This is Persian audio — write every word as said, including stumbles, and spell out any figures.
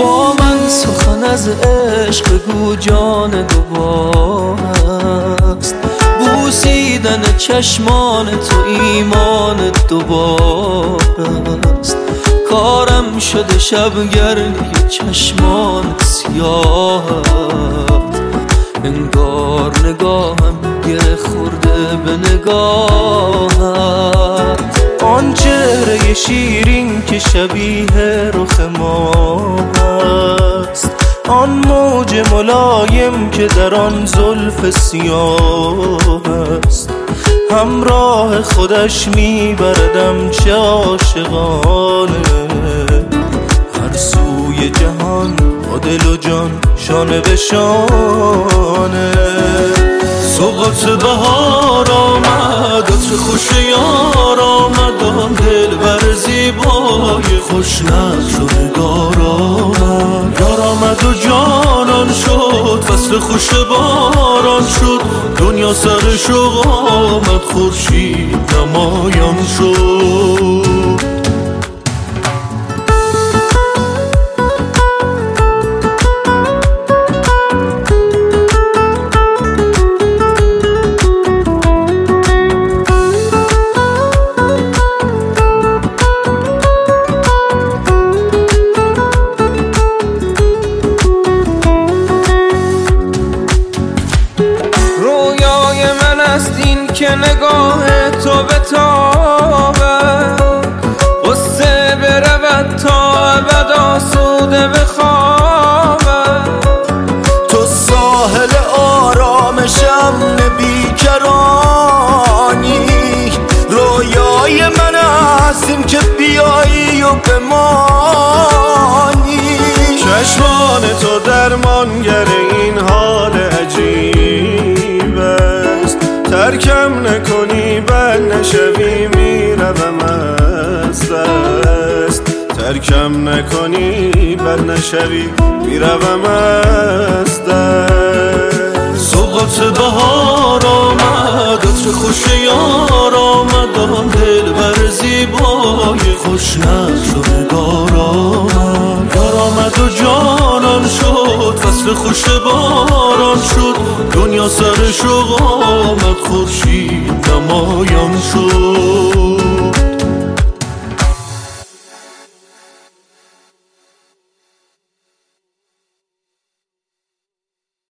با من سخن از عشق بگو جان دوباره است، بوسیدن چشمان تو ایمان دوباره است. کارم شده شبگردی چشمان سیاهت، انگار نگاهم گره خورده به نگاهت. آن چهره شیرین که شبیه رخ ماست، آن موج ملایم که در آن زلف سیاه است. همراه خودش میبردم چه عاشقانه، هر سوی جهان با دل و جان شانه به شانه. سوقات بهار آمد، عطر خوش یار آمد، آن دل بر زیبای خوش نقش و نگار آمد. یار آمد و جانان شد، فصل خوش باران شد، دنیا سر شوق آمد، خورشید نمایان شد. که نگاه تو به تابه، قصه برود تا ابد آسوده بخوابه. تو ساحل آرامشم بیکرانی، رویای من هستیم که بیایی و بمانی. چشمان تو درمانگر این حال عجیب است، ترکم نکنی بر نشوی میروم از دست. ترکم نکنی بر نشوی میروم از دست. سوقات بهار آمد، عطر خوش یار آمد، آن دل بر زیبای خوش نقش و نگار آمد. یار آمد و جانان شد، فصل خوش باران شد، دنیا سر شوق آمد، خورشید نمایان شد.